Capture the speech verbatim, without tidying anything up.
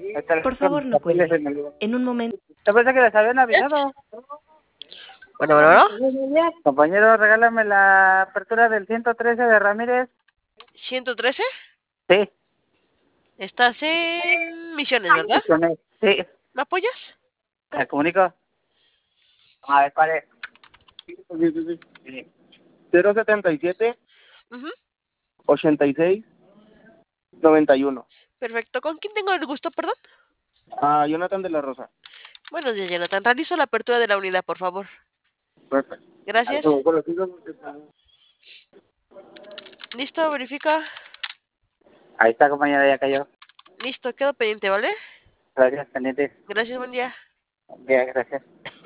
Está el- Por favor, no papeles cuelgue. en el- En un momento. Yo pensé que les habían avisado. Bueno, bueno, bueno. Compañero, regálame la apertura del ciento trece de Ramírez. ¿ciento trece? Sí. Estás en Misiones, ¿verdad? Sí. ¿Me apoyas? ¿Me comunico? A ver, pare. cero setenta y siete, Ujú. ochenta y seis, noventa y uno. Perfecto. ¿Con quién tengo el gusto, perdón? Ah, Jonathan de la Rosa. Buenos días, Jonathan. Realizo la apertura de la unidad, por favor. Perfecto. Gracias. Listo, verifica. Ahí está, compañero, ya cayó. Listo, quedo pendiente, ¿vale? Gracias, pendiente. Gracias, buen día. Bien, gracias.